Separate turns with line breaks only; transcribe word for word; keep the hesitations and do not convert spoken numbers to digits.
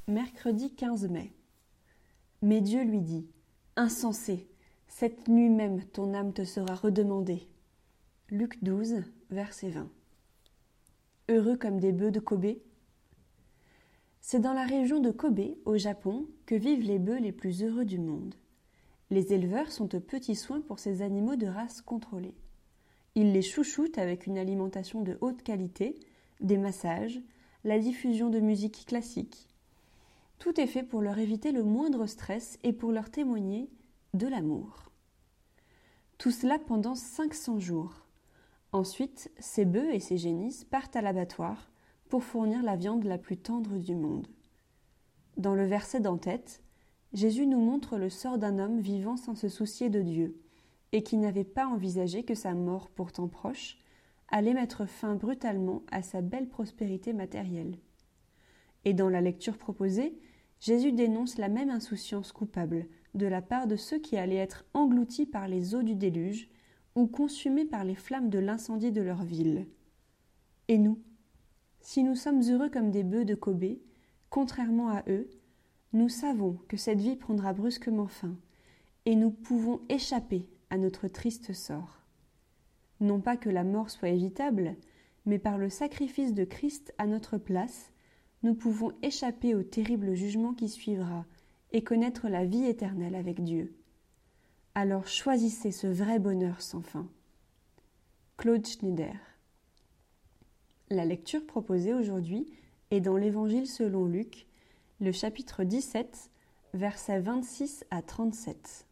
Mercredi quinze mai. Mais Dieu lui dit : « Insensé, cette nuit même ton âme te sera redemandée. » Luc douze, verset vingt. Heureux comme des bœufs de Kobe. C'est dans la région de Kobe, au Japon, que vivent les bœufs les plus heureux du monde. Les éleveurs sont aux petits soins pour ces animaux de race contrôlée. Ils les chouchoutent avec une alimentation de haute qualité, des massages, la diffusion de musique classique. Tout est fait pour leur éviter le moindre stress et pour leur témoigner de l'amour. Tout cela pendant cinq cents jours. Ensuite, ces bœufs et ces génisses partent à l'abattoir pour fournir la viande la plus tendre du monde. Dans le verset d'en-tête, Jésus nous montre le sort d'un homme vivant sans se soucier de Dieu et qui n'avait pas envisagé que sa mort pourtant proche allait mettre fin brutalement à sa belle prospérité matérielle. Et dans la lecture proposée, Jésus dénonce la même insouciance coupable de la part de ceux qui allaient être engloutis par les eaux du déluge ou consumés par les flammes de l'incendie de leur ville. Et nous, si nous sommes heureux comme des bœufs de Kobe, contrairement à eux, nous savons que cette vie prendra brusquement fin et nous pouvons échapper à notre triste sort. Non pas que la mort soit évitable, mais par le sacrifice de Christ à notre place, nous pouvons échapper au terrible jugement qui suivra et connaître la vie éternelle avec Dieu. Alors choisissez ce vrai bonheur sans fin. Claude Schneider. La lecture proposée aujourd'hui est dans l'Évangile selon Luc, le chapitre dix-sept, versets vingt-six à trente-sept.